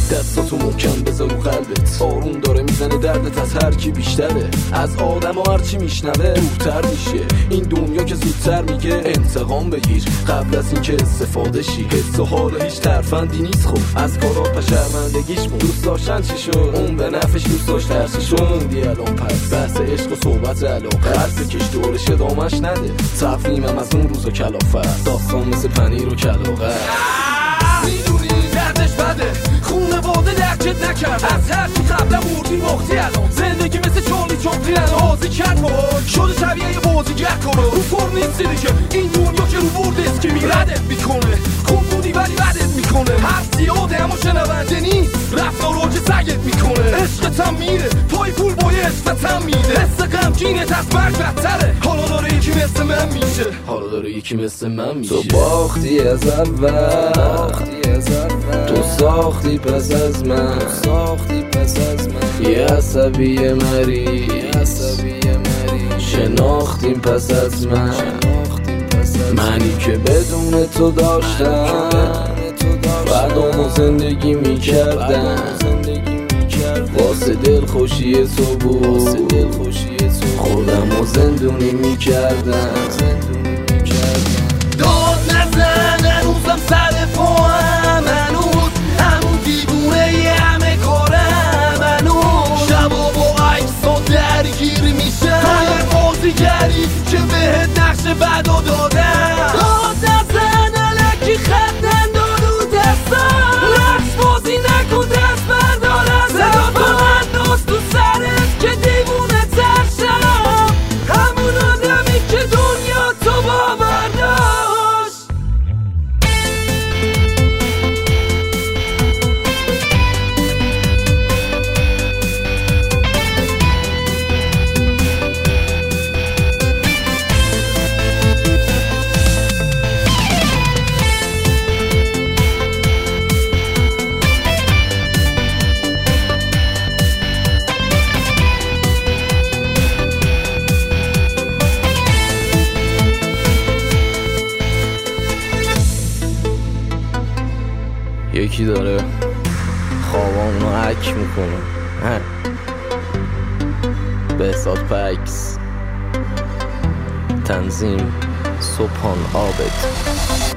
دستاتو محکم بذار رو قلبت، آروم داره میزنه دردت از هر کی بیشتره. از آدم و هرچی میشنوه دورتر میشه. این دنیا که زودتر میگه انتقام بگیر قبل از اینکه استفاده شی. حس و حال هیچ ترفندی نیست. خب از کارات و شرمندگیش مون دوست داشتن چی شد؟ اون به نفش دوست داشت هرچی شد. موندی الان پس بحث عشق و صحبت علاقه، قلب بکش دورش ادامش نده. تفریمم از اون روز و کلافه، داستان مثل پنیر و کلاغه. میدونی دردش بده، خونواده درکت نکرد. از هرچی قبلا مردی وقتی الان زندگی مثل چالی چاپلین بازی کرد باهاش، شده شبیه یه بازیگر کنه. رو فرم نیستی دیگه، این دنیا که رو برد است که میردت میکنه. خوب بودی ولی بدت میکنه. حرف زیاده اما شنونده نیست، رفتارو که سگت میکنه. عشقت هم میره پای پول بای عشقت هم میده. حس غمگینت از مرگ بدتره، حالا داره یکی مثل من میشه. حالا داره یکی مثل من میشه. تو باختی از اول، تو ساختی پس از من، یه عصبی مری شناختیم پس از من. منی که بدون تو داشتم فردامو زندگی میکردم، واسه دل خوشی تو بود خودمو زندونی میکردم. داد نزن هنوزم سر پاهم، هنوز همون دیوونه یه همه کارم. هنوز شبا با عکسا درگیر میشم، توی بازیگری که بهت نقش بدا دادم. داد نزن الکی خط ننداز رو دستم، نقش بازی نکن دست بردارم. صدا کن انداز تو سرت که دیوونه تر شم، همون آدمی که دنیا تو باور داشت. یکی داره خوابامونو حک میکنه. بهزاد پکس، تنظیم سبحان عابد.